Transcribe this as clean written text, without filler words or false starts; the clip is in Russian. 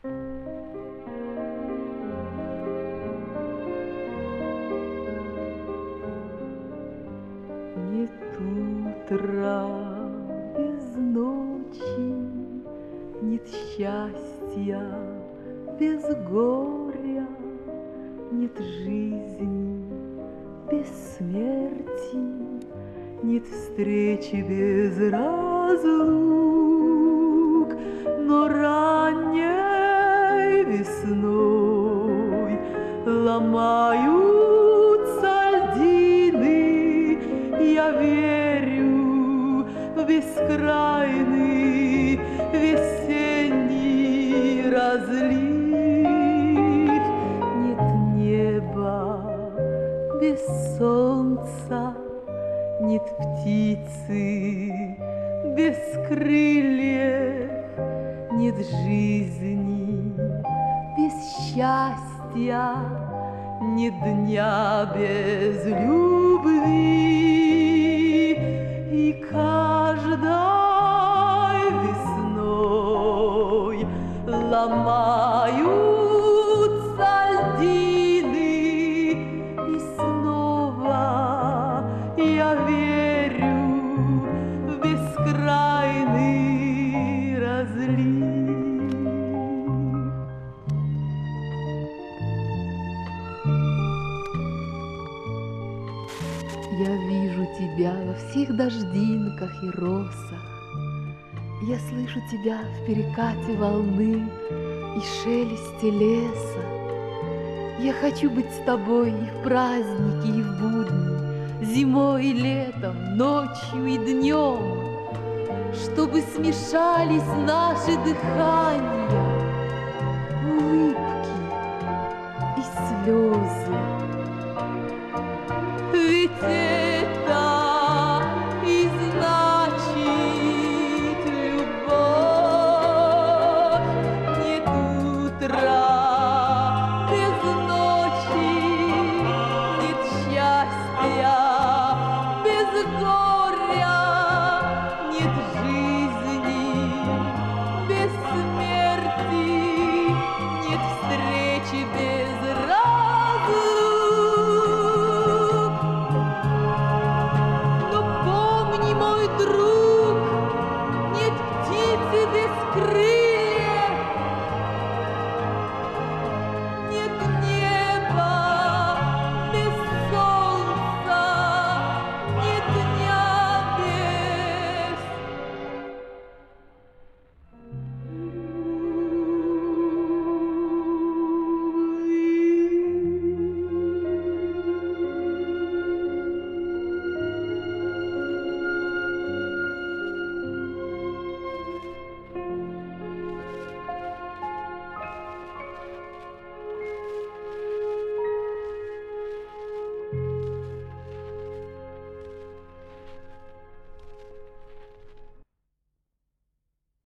Нет утра без ночи, нет счастья без горя, нет жизни без смерти, нет встречи без разлук. Но ранней весной ломаются льдины, я верю в бескрайный весенний разлив. Нет неба без солнца, нет птицы без крыльев, нет жизни без счастья, нет дня без любви. И каждой весной ломаются льдины, и снова я верю в бескрайный разлив. Я вижу тебя во всех дождинках и росах, я слышу тебя в перекате волны и шелесте леса. Я хочу быть с тобой и в праздники, и в будни, зимой и летом, ночью и днем, чтобы смешались наши дыхания, улыбки и слезы. Ведь